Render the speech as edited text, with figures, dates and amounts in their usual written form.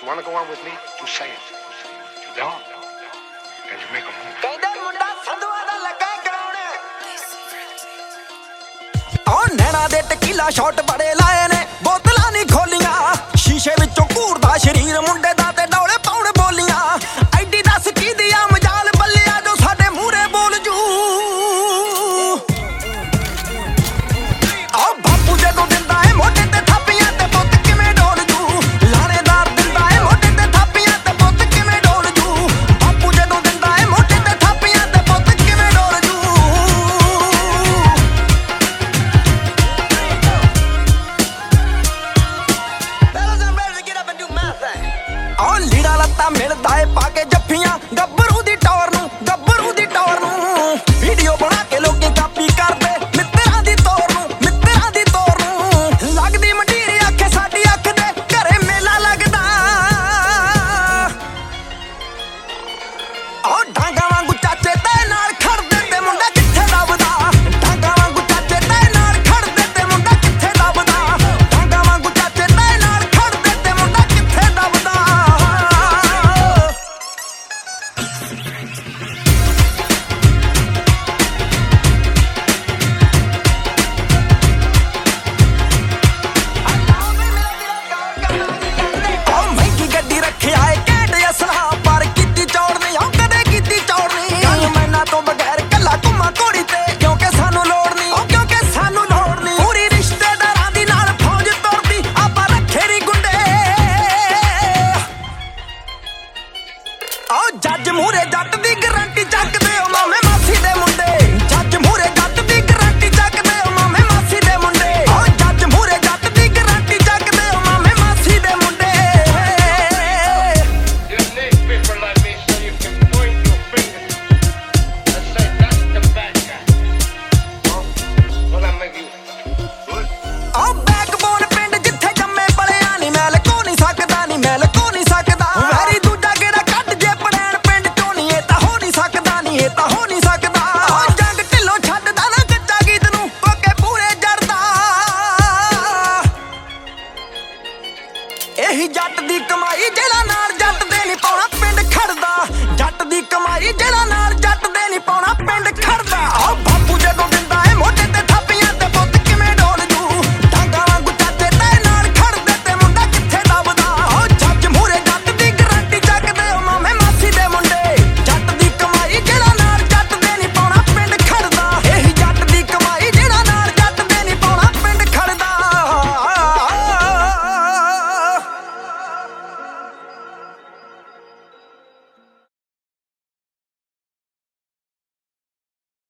You want to go on with me? You say it. You don't? Then you make a move. ਕਹਿੰਦਾ ਮੁੰਡਾ ਸੰਧੂਆ ਦਾ ਲੱਗਾ ਕਰਾਉਣੇ ਨੈਣਾ ਦੇ ਟਕੀਲਾ shot ਬੜੇ ਲਾਏ ਨੇ ਬੋਤਲਾਂ ਨਹੀਂ ਖੋਲੀਆਂ ਸ਼ੀਸ਼ੇ ਵਿੱਚੋਂ ਘੂਰਦਾ ਸ਼ਰੀਰ ਮੁੰਡੇ